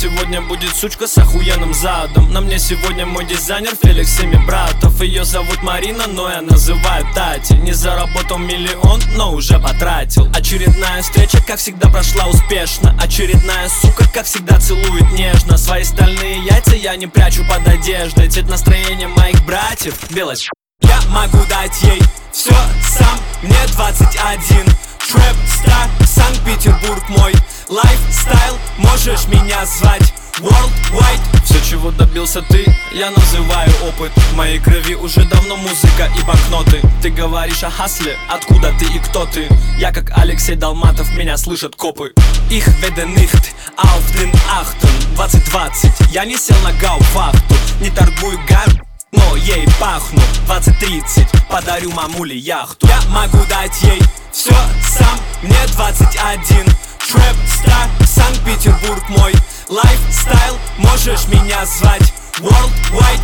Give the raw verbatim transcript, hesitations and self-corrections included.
сегодня будет сучка с охуенным задом. На мне сегодня мой дизайнер Феликс семи братов. Ее зовут Марина, но я называю Тати. Не заработал миллион, но уже потратил. Очередная встреча, как всегда, прошла успешно. Очередная сука, как всегда, целует нежно. Свои стальные яйца я не прячу под одеждой. Цвет настроения моих братьев белый. Я могу дать ей все сам, мне двадцать один. Трэп, стар, Санкт-Петербург мой лайфстайл, можешь меня звать Worldwide. Все, чего добился ты, я называю опыт. В моей крови уже давно музыка и банкноты. Ты говоришь о хасле, откуда ты и кто ты? Я как Алексей Долматов, меня слышат копы. Их веде нихт, auf den achten. Двадцать двадцать, я не сел на гауфахту. Не торгую гам, но ей пахну. Двадцать тридцать, подарю мамуле яхту. Я могу дать ей все сам, мне двадцать один. Трэп, стар, Санкт-Петербург мой лайфстайл, можешь меня звать Worldwide.